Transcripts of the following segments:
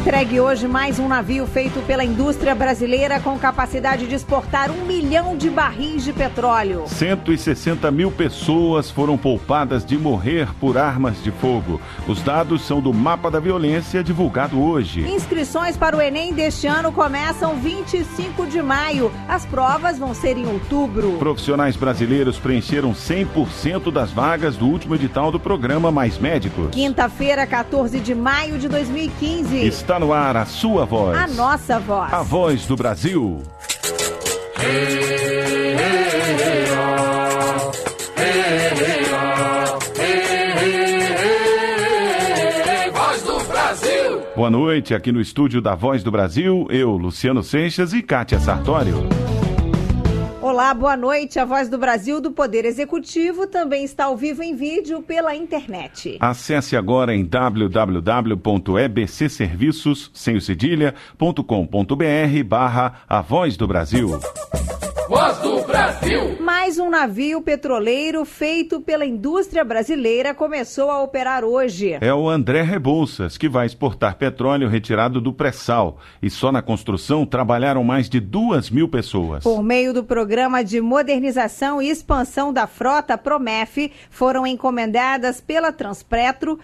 Entregue hoje mais um navio feito pela indústria brasileira com capacidade de exportar 1 milhão de barris de petróleo. 160 mil pessoas foram poupadas de morrer por armas de fogo. Os dados são do Mapa da Violência divulgado hoje. Inscrições para o Enem deste ano começam 25 de maio. As provas vão ser em outubro. Profissionais brasileiros preencheram 100% das vagas do último edital do programa Mais Médicos. Quinta-feira, 14 de maio de 2015. Está no ar a sua voz. A nossa voz. A voz do Brasil. Voz do Brasil. Boa noite, aqui no estúdio da Voz do Brasil, eu, Luciano Seixas e Kátia Sartório. Olá, boa noite. A Voz do Brasil do Poder Executivo também está ao vivo em vídeo pela internet. Acesse agora em www.ebcserviços.com.br/A Voz do Brasil. Voz do Brasil. Mais um navio petroleiro feito pela indústria brasileira começou a operar hoje. É o André Rebouças, que vai exportar petróleo retirado do pré-sal. E só na construção trabalharam mais de 2.000 pessoas. Por meio do Programa de Modernização e Expansão da Frota, PROMEF, foram encomendadas pela Transpetro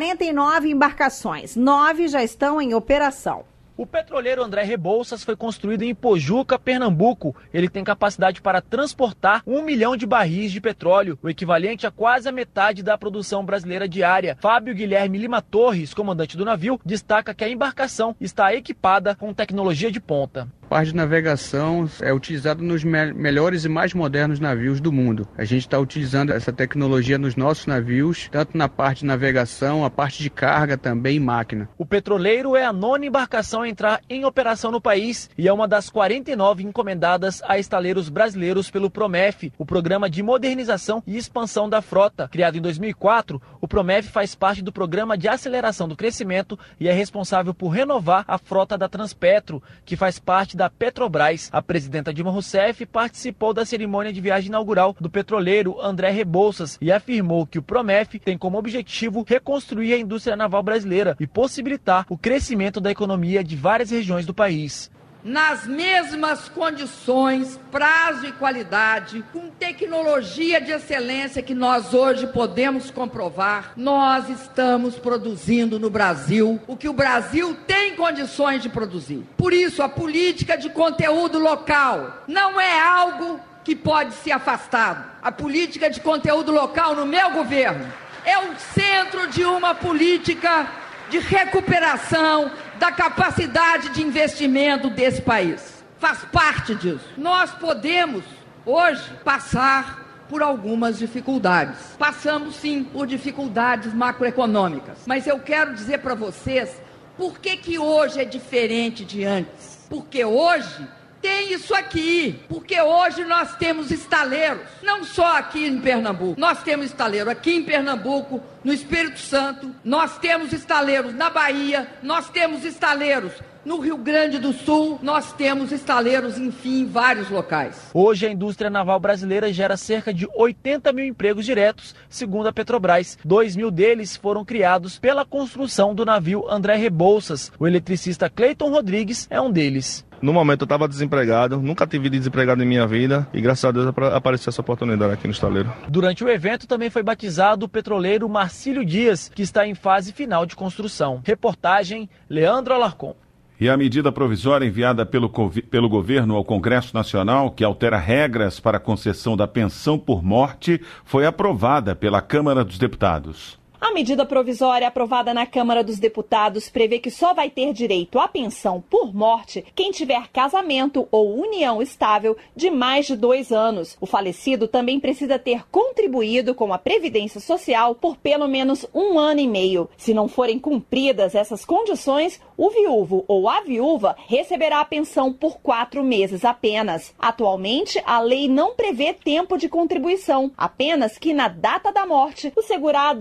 49 embarcações. 9 já estão em operação. O petroleiro André Rebouças foi construído em Pojuca, Pernambuco. Ele tem capacidade para transportar 1 milhão de barris de petróleo, o equivalente a quase a metade da produção brasileira diária. Fábio Guilherme Lima Torres, comandante do navio, destaca que a embarcação está equipada com tecnologia de ponta. A parte de navegação é utilizada nos melhores e mais modernos navios do mundo. A gente está utilizando essa tecnologia nos nossos navios, tanto na parte de navegação, a parte de carga também e máquina. O petroleiro é a 9ª embarcação a entrar em operação no país e é uma das 49 encomendadas a estaleiros brasileiros pelo PROMEF, o Programa de Modernização e Expansão da Frota. Criado em 2004, o PROMEF faz parte do Programa de Aceleração do Crescimento e é responsável por renovar a frota da Transpetro, que faz parte da Petrobras. A presidenta Dilma Rousseff participou da cerimônia de viagem inaugural do petroleiro André Rebouças e afirmou que o PROMEF tem como objetivo reconstruir a indústria naval brasileira e possibilitar o crescimento da economia de várias regiões do país. Nas mesmas condições, prazo e qualidade, com tecnologia de excelência que nós hoje podemos comprovar, nós estamos produzindo no Brasil o que o Brasil tem condições de produzir. Por isso, a política de conteúdo local não é algo que pode ser afastado. A política de conteúdo local no meu governo é o centro de uma política de recuperação da capacidade de investimento desse país. Faz parte disso. Nós podemos, hoje, passar por algumas dificuldades. Passamos, sim, por dificuldades macroeconômicas. Mas eu quero dizer para vocês por que hoje é diferente de antes. Porque hoje tem isso aqui, porque hoje nós temos estaleiros, não só aqui em Pernambuco, nós temos estaleiro aqui em Pernambuco, no Espírito Santo, nós temos estaleiros na Bahia, nós temos estaleiros no Rio Grande do Sul, nós temos estaleiros, enfim, em vários locais. Hoje a indústria naval brasileira gera cerca de 80 mil empregos diretos, segundo a Petrobras. 2.000 deles foram criados pela construção do navio André Rebouças. O eletricista Cleiton Rodrigues é um deles. No momento eu estava desempregado, nunca tive desempregado em minha vida e graças a Deus apareceu essa oportunidade aqui no estaleiro. Durante o evento também foi batizado o petroleiro Marcílio Dias, que está em fase final de construção. Reportagem Leandro Alarcon. E a medida provisória enviada pelo governo ao Congresso Nacional, que altera regras para a concessão da pensão por morte, foi aprovada pela Câmara dos Deputados. A medida provisória aprovada na Câmara dos Deputados prevê que só vai ter direito à pensão por morte quem tiver casamento ou união estável de mais de 2 anos. O falecido também precisa ter contribuído com a Previdência Social por pelo menos 1 ano e meio. Se não forem cumpridas essas condições, o viúvo ou a viúva receberá a pensão por 4 meses apenas. Atualmente, a lei não prevê tempo de contribuição, apenas que na data da morte o segurado deva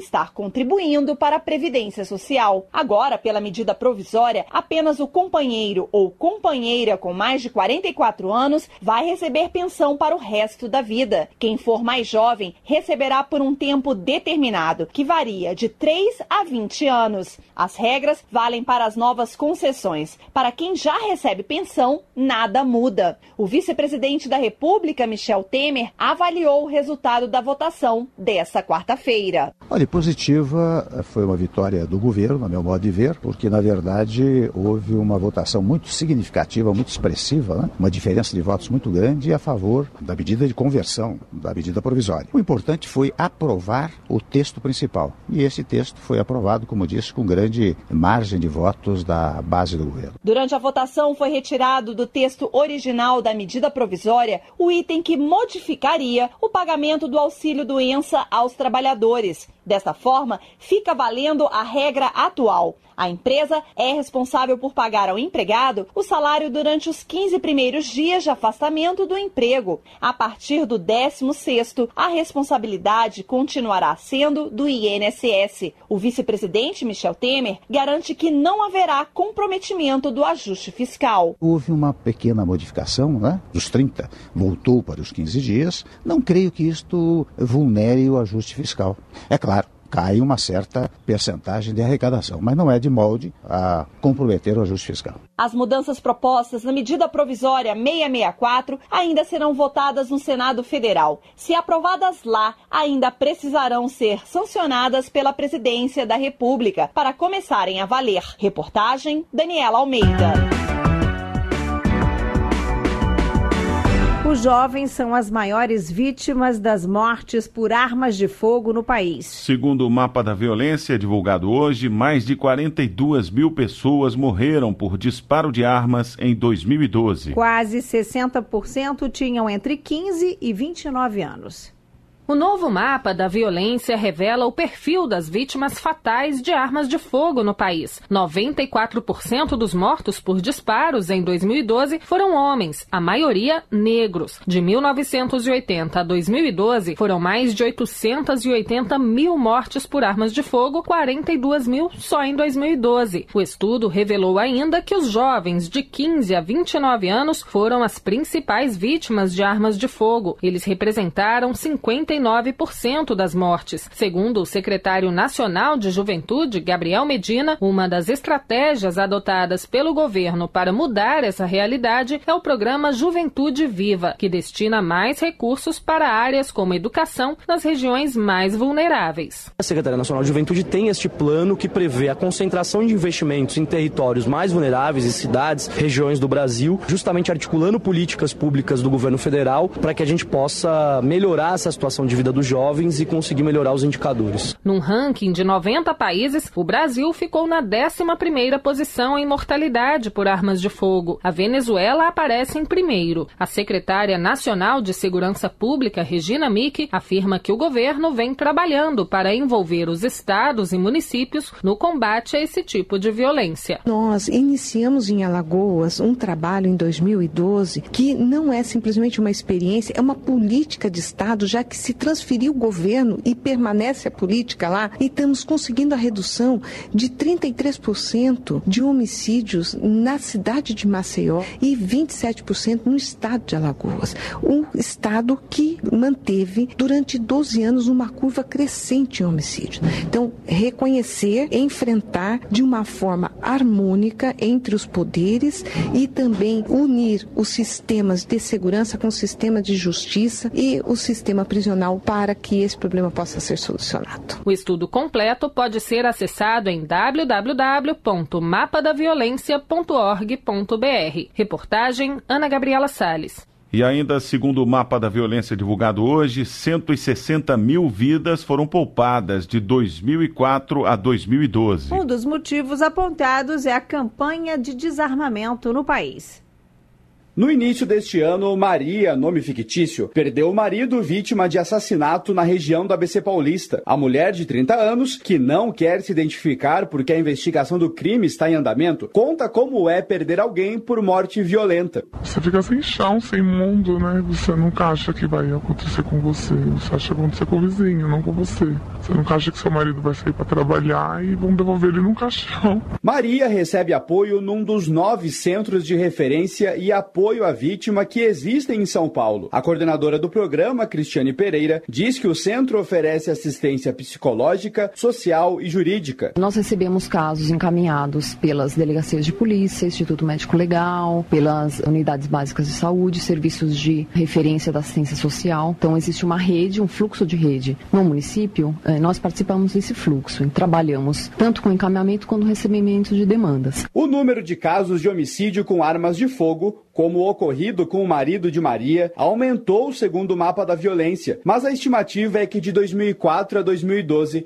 estar contribuindo para a Previdência Social. Agora, pela medida provisória, apenas o companheiro ou companheira com mais de 44 anos vai receber pensão para o resto da vida. Quem for mais jovem receberá por um tempo determinado, que varia de 3 a 20 anos. As regras valem para as novas concessões. Para quem já recebe pensão, nada muda. O vice-presidente da República, Michel Temer, avaliou o resultado da votação desta quarta-feira. Olha, positiva foi uma vitória do governo, a meu modo de ver, porque, na verdade, houve uma votação muito significativa, muito expressiva, né? Uma diferença de votos muito grande a favor da medida de conversão, da medida provisória. O importante foi aprovar o texto principal. E esse texto foi aprovado, como disse, com grande margem de votos da base do governo. Durante a votação foi retirado do texto original da medida provisória o item que modificaria o pagamento do auxílio-doença aos trabalhadores. Desta forma, fica valendo a regra atual. A empresa é responsável por pagar ao empregado o salário durante os 15 primeiros dias de afastamento do emprego. A partir do 16º, a responsabilidade continuará sendo do INSS. O vice-presidente Michel Temer garante que não haverá comprometimento do ajuste fiscal. Houve uma pequena modificação, né? Dos 30 voltou para os 15 dias. Não creio que isto vulnere o ajuste fiscal. É claro, cai uma certa percentagem de arrecadação, mas não é de molde a comprometer o ajuste fiscal. As mudanças propostas na medida provisória 664 ainda serão votadas no Senado Federal. Se aprovadas lá, ainda precisarão ser sancionadas pela Presidência da República para começarem a valer. Reportagem, Daniela Almeida. Os jovens são as maiores vítimas das mortes por armas de fogo no país. Segundo o mapa da violência divulgado hoje, mais de 42 mil pessoas morreram por disparo de armas em 2012. Quase 60% tinham entre 15 e 29 anos. O novo mapa da violência revela o perfil das vítimas fatais de armas de fogo no país. 94% dos mortos por disparos em 2012 foram homens, a maioria negros. De 1980 a 2012, foram mais de 880 mil mortes por armas de fogo, 42 mil só em 2012. O estudo revelou ainda que os jovens de 15 a 29 anos foram as principais vítimas de armas de fogo. Eles representaram 59% das mortes. Segundo o secretário nacional de Juventude, Gabriel Medina, uma das estratégias adotadas pelo governo para mudar essa realidade é o programa Juventude Viva, que destina mais recursos para áreas como educação nas regiões mais vulneráveis. A Secretaria Nacional de Juventude tem este plano que prevê a concentração de investimentos em territórios mais vulneráveis e cidades, regiões do Brasil, justamente articulando políticas públicas do governo federal para que a gente possa melhorar essa situação de vida dos jovens e conseguir melhorar os indicadores. Num ranking de 90 países, o Brasil ficou na 11ª posição em mortalidade por armas de fogo. A Venezuela aparece em primeiro. A secretária nacional de Segurança Pública, Regina Mick, afirma que o governo vem trabalhando para envolver os estados e municípios no combate a esse tipo de violência. Nós iniciamos em Alagoas um trabalho em 2012 que não é simplesmente uma experiência, é uma política de Estado, já que se transferiu o governo e permanece a política lá, e estamos conseguindo a redução de 33% de homicídios na cidade de Maceió e 27% no estado de Alagoas. Um estado que manteve durante 12 anos uma curva crescente em homicídios. Então, reconhecer, enfrentar de uma forma harmônica entre os poderes e também unir os sistemas de segurança com o sistema de justiça e o sistema prisional para que esse problema possa ser solucionado. O estudo completo pode ser acessado em www.mapadaviolencia.org.br. Reportagem Ana Gabriela Salles. E ainda, segundo o mapa da violência divulgado hoje, 160 mil vidas foram poupadas de 2004 a 2012. Um dos motivos apontados é a campanha de desarmamento no país. No início deste ano, Maria, nome fictício, perdeu o marido vítima de assassinato na região do ABC Paulista. A mulher de 30 anos, que não quer se identificar porque a investigação do crime está em andamento, conta como é perder alguém por morte violenta. Você fica sem chão, sem mundo, né? Você nunca acha que vai acontecer com você. Você acha que vai acontecer com o vizinho, não com você. Você nunca acha que seu marido vai sair para trabalhar e vão devolver ele num caixão. Maria recebe apoio num dos 9 centros de referência e apoio à vítima que existem em São Paulo. A coordenadora do programa, Cristiane Pereira, diz que o centro oferece assistência psicológica, social e jurídica. Nós recebemos casos encaminhados pelas delegacias de polícia, Instituto Médico Legal, pelas unidades básicas de saúde, serviços de referência da assistência social. Então existe uma rede, um fluxo de rede. No município, nós participamos desse fluxo e trabalhamos tanto com encaminhamento quanto recebimento de demandas. O número de casos de homicídio com armas de fogo, como o ocorrido com o marido de Maria, aumentou segundo o mapa da violência, mas a estimativa é que de 2004 a 2012,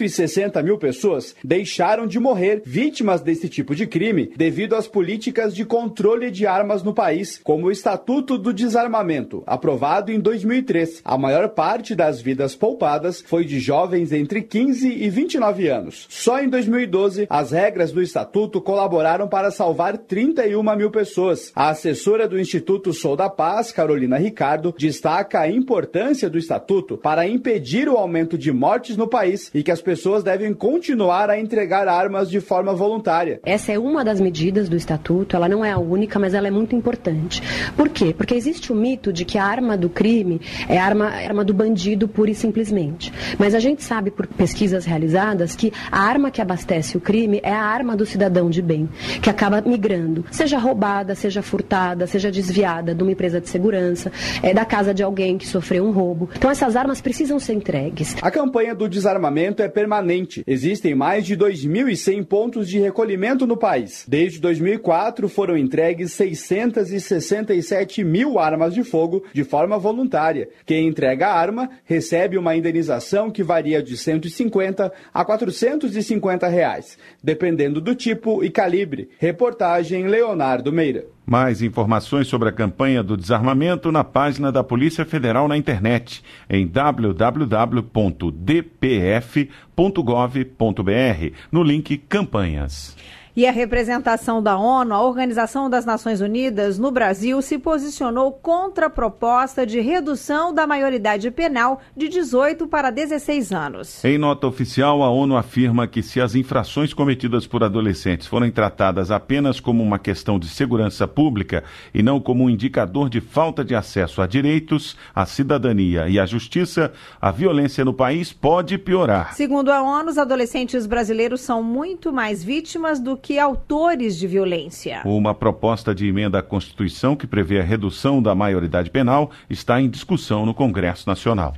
160 mil pessoas deixaram de morrer vítimas desse tipo de crime devido às políticas de controle de armas no país, como o Estatuto do Desarmamento, aprovado em 2003. A maior parte das vidas poupadas foi de jovens entre 15 e 29 anos. Só em 2012, as regras do Estatuto colaboraram para salvar 31 mil pessoas. A assessora do Instituto Sou da Paz, Carolina Ricardo, destaca a importância do Estatuto para impedir o aumento de mortes no país e que as pessoas devem continuar a entregar armas de forma voluntária. Essa é uma das medidas do Estatuto, ela não é a única, mas ela é muito importante. Por quê? Porque existe o mito de que a arma do crime é a arma do bandido pura e simplesmente. Mas a gente sabe por pesquisas realizadas que a arma que abastece o crime é a arma do cidadão de bem, que acaba migrando, seja roubada, seja furtada, seja desviada de uma empresa de segurança, da casa de alguém que sofreu um roubo. Então essas armas precisam ser entregues. A campanha do desarmamento é permanente. Existem mais de 2.100 pontos de recolhimento no país. Desde 2004 foram entregues 667 mil armas de fogo de forma voluntária. Quem entrega a arma recebe uma indenização que varia de R$ 150 a R$ 450, dependendo do tipo e calibre. Reportagem Leonardo Meira. Mais informações sobre a campanha do desarmamento na página da Polícia Federal na internet, em www.dpf.gov.br, no link Campanhas. E a representação da ONU, a Organização das Nações Unidas, no Brasil, se posicionou contra a proposta de redução da maioridade penal de 18 para 16 anos. Em nota oficial, a ONU afirma que se as infrações cometidas por adolescentes forem tratadas apenas como uma questão de segurança pública e não como um indicador de falta de acesso a direitos, à cidadania e à justiça, a violência no país pode piorar. Segundo a ONU, os adolescentes brasileiros são muito mais vítimas do que autores de violência. Uma proposta de emenda à Constituição que prevê a redução da maioridade penal está em discussão no Congresso Nacional.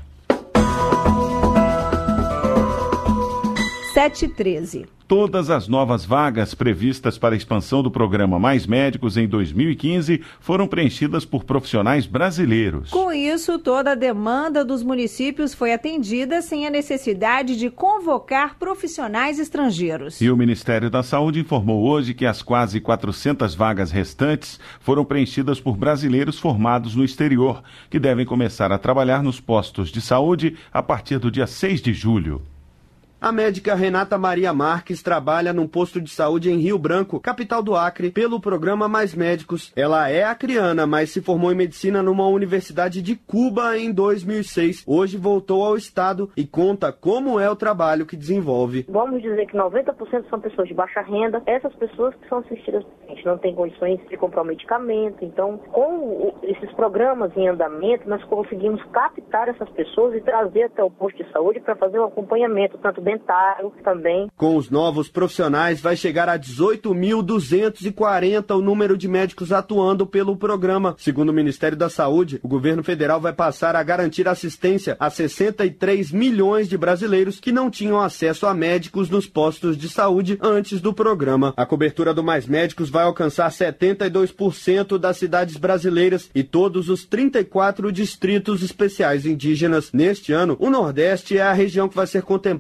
7h13. Todas as novas vagas previstas para a expansão do programa Mais Médicos em 2015 foram preenchidas por profissionais brasileiros. Com isso, toda a demanda dos municípios foi atendida sem a necessidade de convocar profissionais estrangeiros. E o Ministério da Saúde informou hoje que as quase 400 vagas restantes foram preenchidas por brasileiros formados no exterior, que devem começar a trabalhar nos postos de saúde a partir do dia 6 de julho. A médica Renata Maria Marques trabalha num posto de saúde em Rio Branco, capital do Acre, pelo programa Mais Médicos. Ela é acriana, mas se formou em medicina numa universidade de Cuba em 2006. Hoje voltou ao estado e conta como é o trabalho que desenvolve. Vamos dizer que 90% são pessoas de baixa renda. Essas pessoas que são assistidas, a gente não tem condições de comprar o medicamento. Então, com esses programas em andamento, nós conseguimos captar essas pessoas e trazer até o posto de saúde para fazer um acompanhamento, tanto também. Com os novos profissionais, vai chegar a 18.240 o número de médicos atuando pelo programa. Segundo o Ministério da Saúde, o governo federal vai passar a garantir assistência a 63 milhões de brasileiros que não tinham acesso a médicos nos postos de saúde antes do programa. A cobertura do Mais Médicos vai alcançar 72% das cidades brasileiras e todos os 34 distritos especiais indígenas. Neste ano, o Nordeste é a região que vai ser contemplada como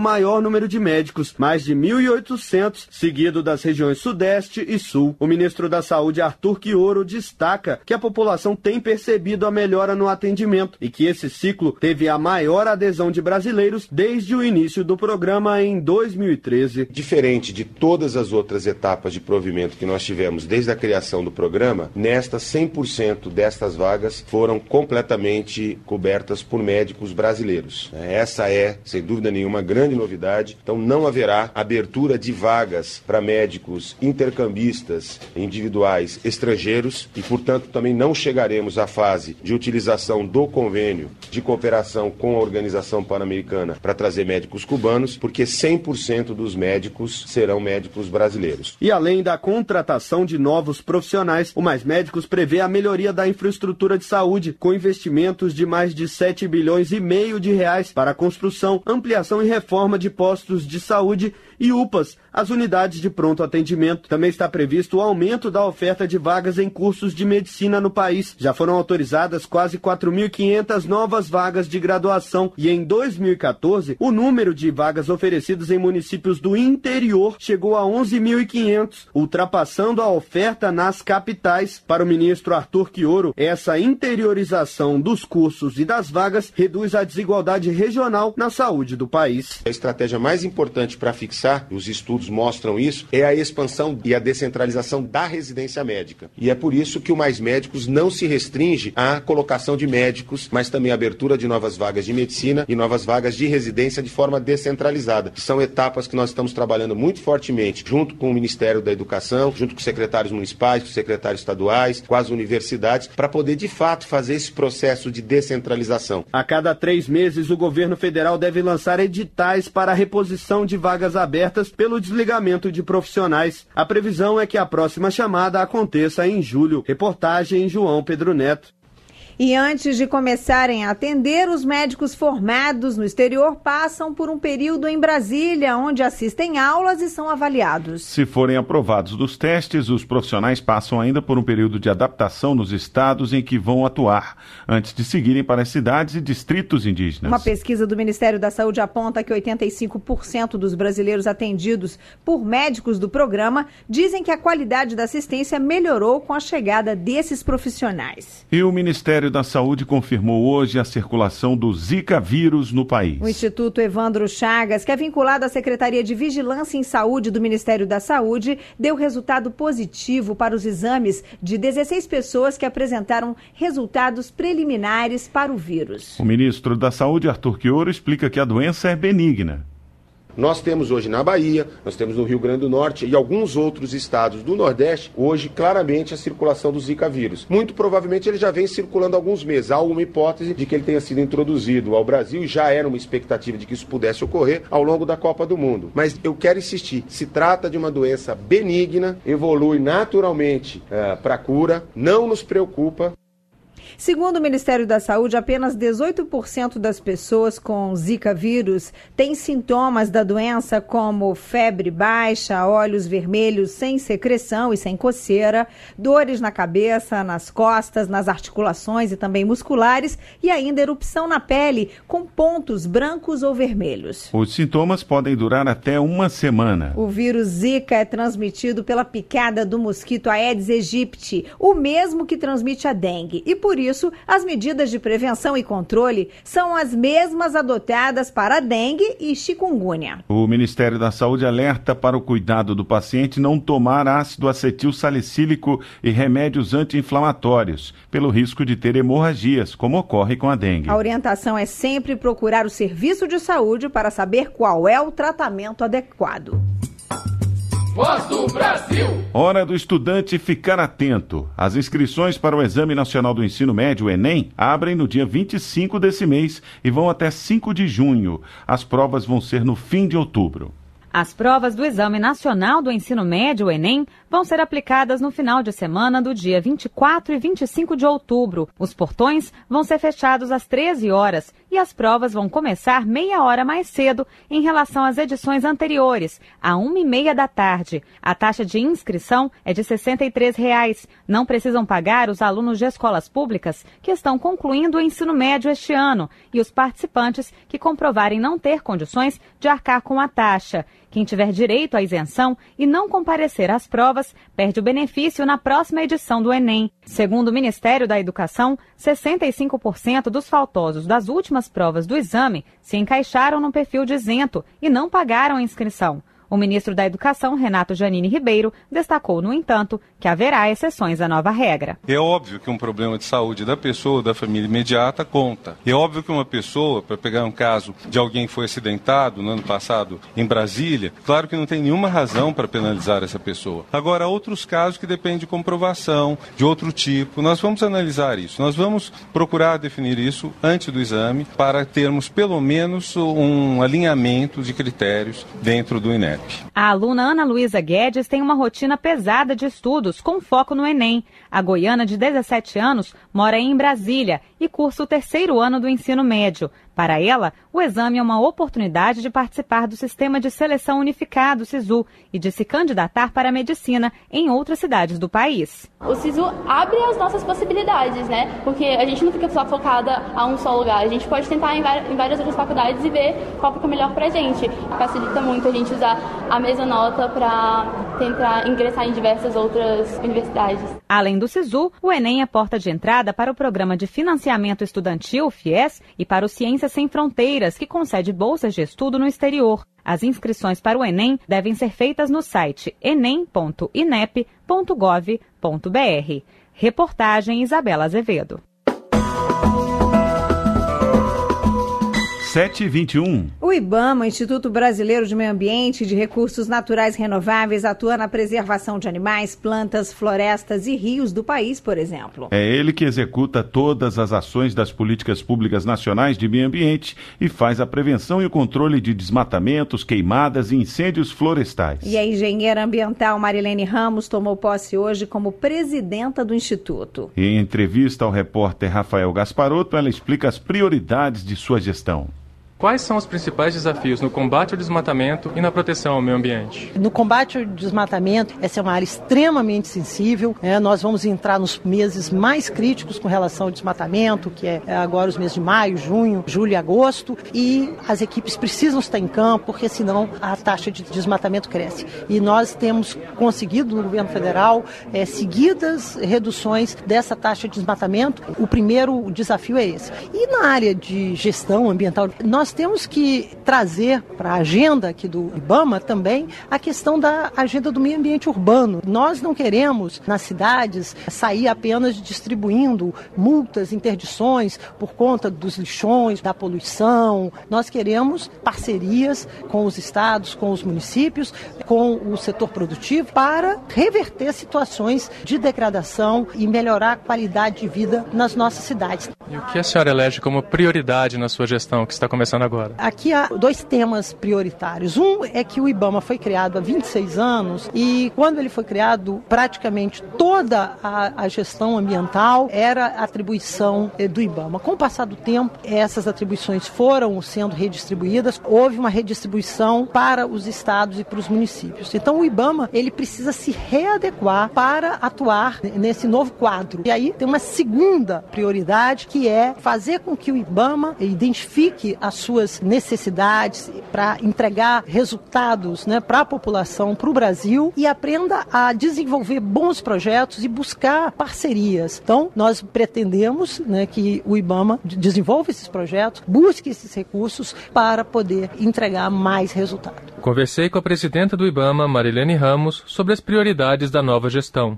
maior número de médicos, mais de 1.800, seguido das regiões Sudeste e Sul. O ministro da Saúde, Arthur Quioro, destaca que a população tem percebido a melhora no atendimento e que esse ciclo teve a maior adesão de brasileiros desde o início do programa em 2013. Diferente de todas as outras etapas de provimento que nós tivemos desde a criação do programa, nesta 100% destas vagas foram completamente cobertas por médicos brasileiros. Essa é, sem dúvida nenhuma, grande novidade. Então não haverá abertura de vagas para médicos intercambistas individuais estrangeiros e, portanto, também não chegaremos à fase de utilização do convênio de cooperação com a Organização Pan-Americana para trazer médicos cubanos, porque 100% dos médicos serão médicos brasileiros. E além da contratação de novos profissionais, o Mais Médicos prevê a melhoria da infraestrutura de saúde, com investimentos de mais de 7,5 bilhões de reais para a construção, ampliação e reforma de postos de saúde e UPAs, as unidades de pronto atendimento. Também está previsto o aumento da oferta de vagas em cursos de medicina no país. Já foram autorizadas quase 4.500 novas vagas de graduação e em 2014 o número de vagas oferecidas em municípios do interior chegou a 11.500, ultrapassando a oferta nas capitais. Para o ministro Arthur Quioro, essa interiorização dos cursos e das vagas reduz a desigualdade regional na saúde do país. A estratégia mais importante para fixar, os estudos mostram isso, é a expansão e a descentralização da residência médica. E é por isso que o Mais Médicos não se restringe à colocação de médicos, mas também à abertura de novas vagas de medicina e novas vagas de residência de forma descentralizada. São etapas que nós estamos trabalhando muito fortemente, junto com o Ministério da Educação, junto com os secretários municipais, com os secretários estaduais, com as universidades, para poder de fato fazer esse processo de descentralização. A cada 3 meses, o governo federal deve lançar editais para a reposição de vagas abertas pelo desligamento de profissionais. A previsão é que a próxima chamada aconteça em julho. Reportagem João Pedro Neto. E antes de começarem a atender, os médicos formados no exterior passam por um período em Brasília, onde assistem aulas e são avaliados. Se forem aprovados dos testes, os profissionais passam ainda por um período de adaptação nos estados em que vão atuar, antes de seguirem para as cidades e distritos indígenas. Uma pesquisa do Ministério da Saúde aponta que 85% dos brasileiros atendidos por médicos do programa dizem que a qualidade da assistência melhorou com a chegada desses profissionais. E o Ministério da Saúde confirmou hoje a circulação do Zika vírus no país. O Instituto Evandro Chagas, que é vinculado à Secretaria de Vigilância em Saúde do Ministério da Saúde, deu resultado positivo para os exames de 16 pessoas que apresentaram resultados preliminares para o vírus. O ministro da Saúde, Arthur Quioro, explica que a doença é benigna. Nós temos hoje na Bahia, nós temos no Rio Grande do Norte e alguns outros estados do Nordeste, hoje claramente a circulação do Zika vírus. Muito provavelmente ele já vem circulando há alguns meses. Há uma hipótese de que ele tenha sido introduzido ao Brasil e já era uma expectativa de que isso pudesse ocorrer ao longo da Copa do Mundo. Mas eu quero insistir, se trata de uma doença benigna, evolui naturalmente para a cura, não nos preocupa. Segundo o Ministério da Saúde, apenas 18% das pessoas com Zika vírus têm sintomas da doença como febre baixa, olhos vermelhos sem secreção e sem coceira, dores na cabeça, nas costas, nas articulações e também musculares e ainda erupção na pele com pontos brancos ou vermelhos. Os sintomas podem durar até uma semana. O vírus Zika é transmitido pela picada do mosquito Aedes aegypti, o mesmo que transmite a dengue, e por isso, as medidas de prevenção e controle são as mesmas adotadas para a dengue e chikungunya. O Ministério da Saúde alerta para o cuidado do paciente não tomar ácido acetil salicílico e remédios anti-inflamatórios, pelo risco de ter hemorragias, como ocorre com a dengue. A orientação é sempre procurar o serviço de saúde para saber qual é o tratamento adequado. Voz do Brasil. Hora do estudante ficar atento. As inscrições para o Exame Nacional do Ensino Médio, Enem, abrem no dia 25 desse mês e vão até 5 de junho. As provas vão ser no fim de outubro. As provas do Exame Nacional do Ensino Médio, Enem, vão ser aplicadas no final de semana do dia 24 e 25 de outubro. Os portões vão ser fechados às 13 horas e as provas vão começar meia hora mais cedo em relação às edições anteriores, à 1h30 da tarde. A taxa de inscrição é de R$ 63,00. Não precisam pagar os alunos de escolas públicas que estão concluindo o ensino médio este ano e os participantes que comprovarem não ter condições de arcar com a taxa. Quem tiver direito à isenção e não comparecer às provas, perde o benefício na próxima edição do Enem. Segundo o Ministério da Educação, 65% dos faltosos das últimas provas do exame se encaixaram no perfil de isento e não pagaram a inscrição. O ministro da Educação, Renato Janine Ribeiro, destacou, no entanto, que haverá exceções à nova regra. É óbvio que um problema de saúde da pessoa, da família imediata, conta. É óbvio que uma pessoa, para pegar um caso de alguém que foi acidentado no ano passado em Brasília, claro que não tem nenhuma razão para penalizar essa pessoa. Agora, há outros casos que dependem de comprovação, de outro tipo. Nós vamos analisar isso. Nós vamos procurar definir isso antes do exame para termos, pelo menos, um alinhamento de critérios dentro do INEP. A aluna Ana Luísa Guedes tem uma rotina pesada de estudos com foco no Enem. A goiana de 17 anos mora em Brasília e cursa o 3º ano do ensino médio. Para ela, o exame é uma oportunidade de participar do Sistema de Seleção Unificado, SISU, e de se candidatar para a medicina em outras cidades do país. O SISU abre as nossas possibilidades, né? Porque a gente não fica só focada a um só lugar. A gente pode tentar em várias outras faculdades e ver qual fica melhor pra gente. Facilita muito a gente usar a mesma nota para tentar ingressar em diversas outras universidades. Além do SISU, o Enem é porta de entrada para o Programa de Financiamento Estudantil, FIES, e para o Ciências Sem Fronteiras, que concede bolsas de estudo no exterior. As inscrições para o Enem devem ser feitas no site enem.inep.gov.br. Reportagem Isabela Azevedo. 7h21. O IBAMA, Instituto Brasileiro de Meio Ambiente e de Recursos Naturais Renováveis, atua na preservação de animais, plantas, florestas e rios do país, por exemplo. É ele que executa todas as ações das políticas públicas nacionais de meio ambiente e faz a prevenção e o controle de desmatamentos, queimadas e incêndios florestais. E a engenheira ambiental Marilene Ramos tomou posse hoje como presidenta do Instituto. Em entrevista ao repórter Rafael Gasparotto, ela explica as prioridades de sua gestão. Quais são os principais desafios no combate ao desmatamento e na proteção ao meio ambiente? No combate ao desmatamento, essa é uma área extremamente sensível. Nós vamos entrar nos meses mais críticos com relação ao desmatamento, que é agora os meses de maio, junho, julho e agosto. E as equipes precisam estar em campo, porque senão a taxa de desmatamento cresce. E nós temos conseguido no governo federal seguidas reduções dessa taxa de desmatamento. O primeiro desafio é esse. E na área de gestão ambiental, nós temos que trazer para a agenda aqui do IBAMA também a questão da agenda do meio ambiente urbano. Nós não queremos, nas cidades, sair apenas distribuindo multas, interdições por conta dos lixões, da poluição. Nós queremos parcerias com os estados, com os municípios, com o setor produtivo para reverter situações de degradação e melhorar a qualidade de vida nas nossas cidades. E o que a senhora elege como prioridade na sua gestão, que está começando agora? Aqui há 2 temas prioritários. Um é que o IBAMA foi criado há 26 anos e quando ele foi criado, praticamente toda a gestão ambiental era atribuição do IBAMA. Com o passar do tempo, essas atribuições foram sendo redistribuídas, houve uma redistribuição para os estados e para os municípios. Então o IBAMA, ele precisa se readequar para atuar nesse novo quadro. E aí tem uma segunda prioridade, que é fazer com que o IBAMA identifique as suas necessidades para entregar resultados, para a população, para o Brasil, e aprenda a desenvolver bons projetos e buscar parcerias. Então, nós pretendemos que o IBAMA desenvolva esses projetos, busque esses recursos para poder entregar mais resultado. Conversei com a presidenta do IBAMA, Marilene Ramos, sobre as prioridades da nova gestão.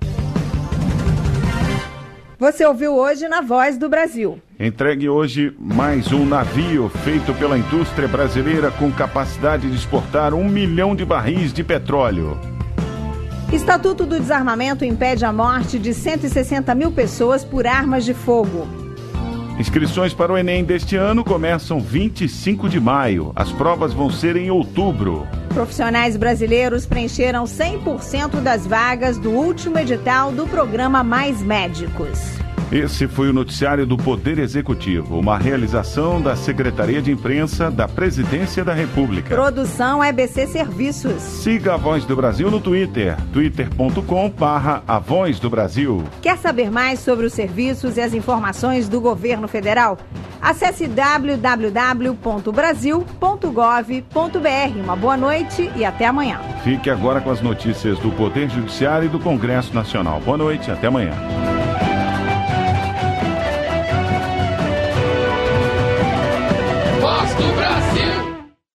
Você ouviu hoje na Voz do Brasil. Entregue hoje mais um navio feito pela indústria brasileira com capacidade de exportar 1 milhão de barris de petróleo. Estatuto do Desarmamento impede a morte de 160 mil pessoas por armas de fogo. Inscrições para o Enem deste ano começam 25 de maio. As provas vão ser em outubro. Profissionais brasileiros preencheram 100% das vagas do último edital do programa Mais Médicos. Esse foi o noticiário do Poder Executivo, uma realização da Secretaria de Imprensa da Presidência da República. Produção EBC Serviços. Siga a Voz do Brasil no Twitter, twitter.com/A Voz do Brasil. Quer saber mais sobre os serviços e as informações do governo federal? Acesse www.brasil.gov.br. Uma boa noite e até amanhã. Fique agora com as notícias do Poder Judiciário e do Congresso Nacional. Boa noite e até amanhã.